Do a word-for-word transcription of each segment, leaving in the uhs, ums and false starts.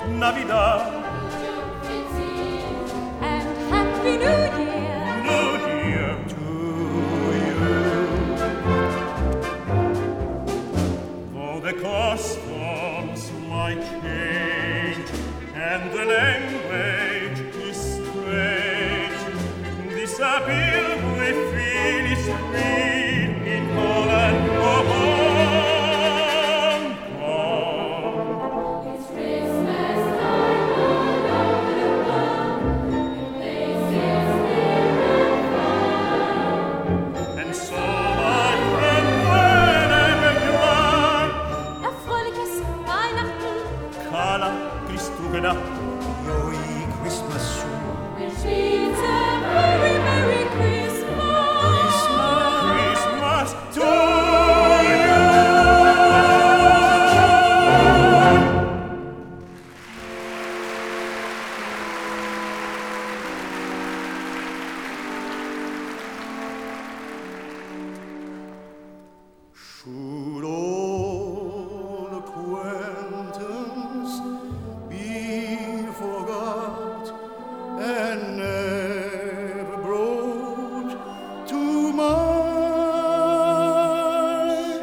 Navidad, and Happy New Year. New Year to you. Though the customs might change and the language is strange, this appeal we feel is real in Holland. Oh, It's Christmas time all over the world, places near and far. and so my friend, whenever you are, Erfreuliches Weihnachten Kala Christugena, Joi Christmas Shoe. which means a very Merry Christmas. Christmas to you. Should all acquaintance be forgot and never brought to mind?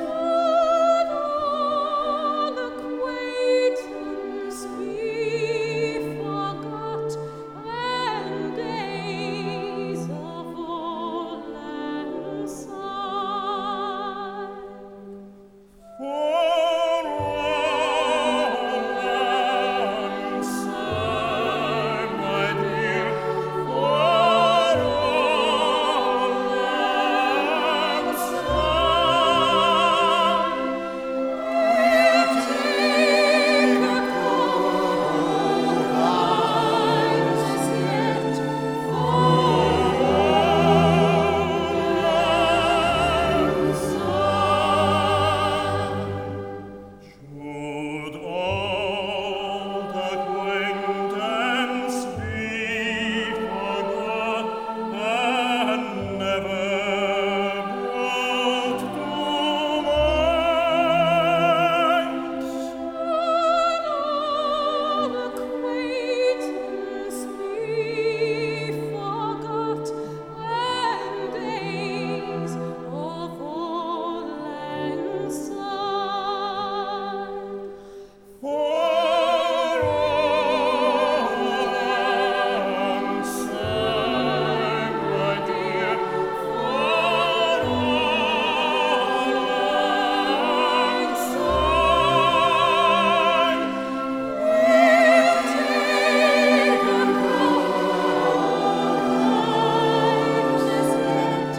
All acquaintance be forgot, and days of old lang syne. For one sigh, my dear, for one sigh, we'll take a couple Times as yet, Should old acquaintance be forgot and never brought to mind? all acquaintance be forgot, and days of old lang syne. For one sigh, my dear, for one sigh, we'll take a Times as yet,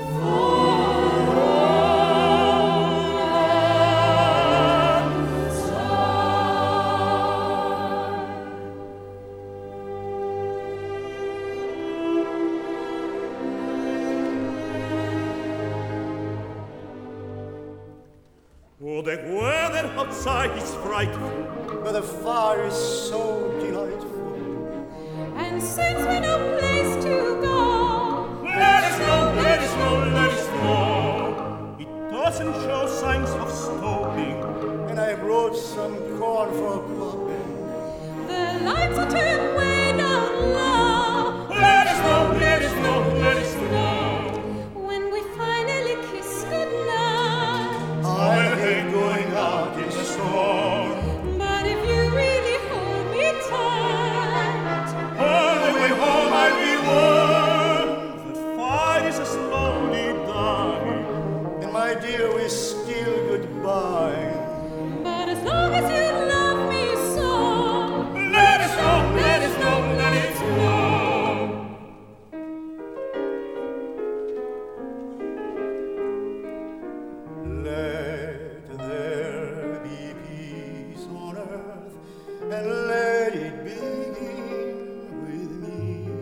Oh, the weather outside is frightful, but the fire is so delightful. and since we no place to go, Let us know, let us know, let us know. It doesn't show signs of stopping, and I brought some corn for popping. the lights are turned way down low. Let us know, let us know, let us know. When we finally kiss goodnight, I hate going out in the storm. but if you really hold me tight, All the way home I'll be warm. The fire is slowly dying, and my dear, we still goodbye. but as long as you love me so, Let us know, let us know, let us know. Let there be peace on earth, and let it begin with me.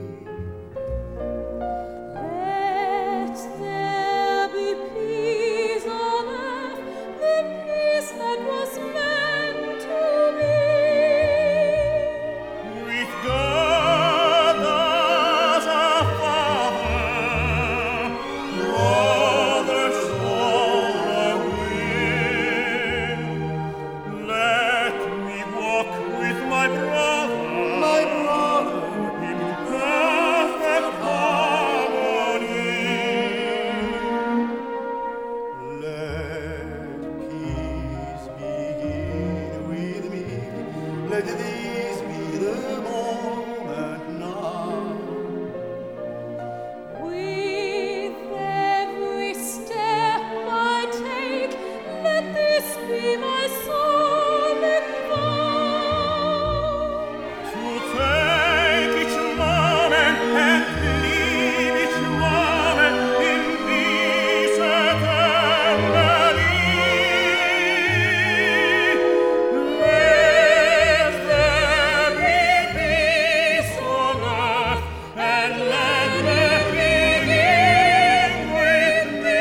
let there be peace on earth, the peace that was meant to be. With God as a father, others all I will. Let me walk with my my brother, my brother, in perfect harmony. Let peace begin with me. Let this be the moment now. With every step I take, let this be my solemn vow. To take each moment and leave each moment in peace eternally. Let there be peace on earth, and let it begin with me.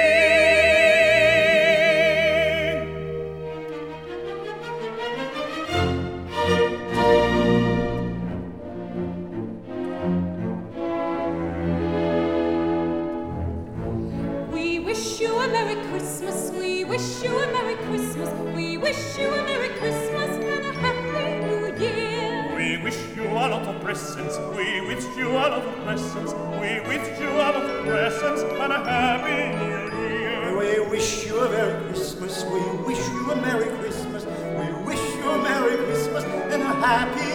We wish you a Merry Christmas, we wish you a Merry Christmas, we wish you a Merry Christmas and a Happy New Year. We wish you a lot of presents, we wish you a lot of presents, we wish you a lot of presents and a happy new year. We wish you a Merry Christmas, we wish you a Merry Christmas, we wish you a Merry Christmas and a Happy